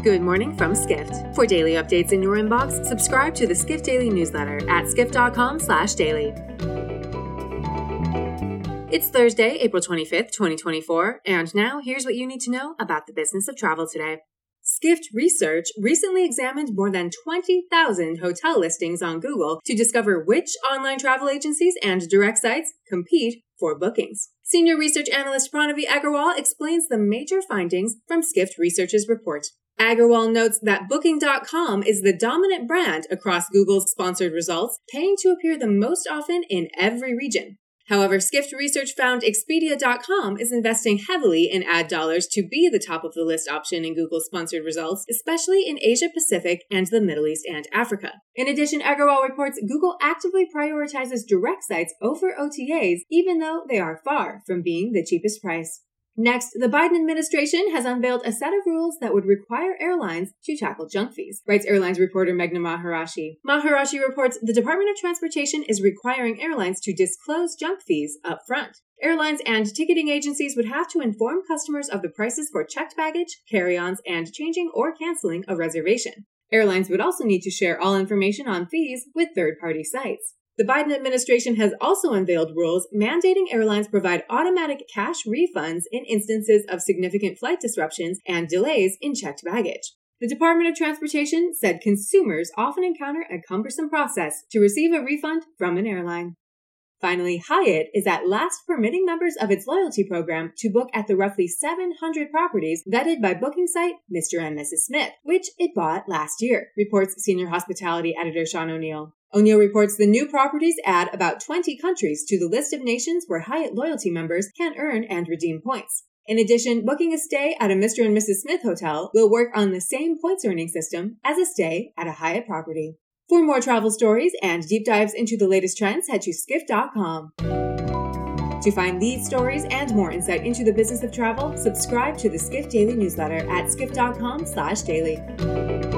Good morning from Skift. For daily updates in your inbox, subscribe to the Skift Daily newsletter at skift.com/daily. It's Thursday, April 25th, 2024, and now here's what you need to know about the business of travel today. Skift Research recently examined more than 20,000 hotel listings on Google to discover which online travel agencies and direct sites compete for bookings. Senior research analyst Pranavi Agarwal explains the major findings from Skift Research's report. Agarwal notes that Booking.com is the dominant brand across Google's sponsored results, paying to appear the most often in every region. However, Skift Research found Expedia.com is investing heavily in ad dollars to be the top of the list option in Google's sponsored results, especially in Asia Pacific and the Middle East and Africa. In addition, Agarwal reports Google actively prioritizes direct sites over OTAs, even though they are far from being the cheapest price. Next, the Biden administration has unveiled a set of rules that would require airlines to tackle junk fees, writes airlines reporter Meghna Maharashi. Maharashi reports the Department of Transportation is requiring airlines to disclose junk fees up front. Airlines and ticketing agencies would have to inform customers of the prices for checked baggage, carry-ons, and changing or canceling a reservation. Airlines would also need to share all information on fees with third-party sites. The Biden administration has also unveiled rules mandating airlines provide automatic cash refunds in instances of significant flight disruptions and delays in checked baggage. The Department of Transportation said consumers often encounter a cumbersome process to receive a refund from an airline. Finally, Hyatt is at last permitting members of its loyalty program to book at the roughly 700 properties vetted by booking site Mr. and Mrs. Smith, which it bought last year, reports senior hospitality editor Sean O'Neill. O'Neill reports the new properties add about 20 countries to the list of nations where Hyatt loyalty members can earn and redeem points. In addition, booking a stay at a Mr. and Mrs. Smith hotel will work on the same points earning system as a stay at a Hyatt property. For more travel stories and deep dives into the latest trends, head to skift.com. To find these stories and more insight into the business of travel, subscribe to the Skift Daily newsletter at skift.com/daily.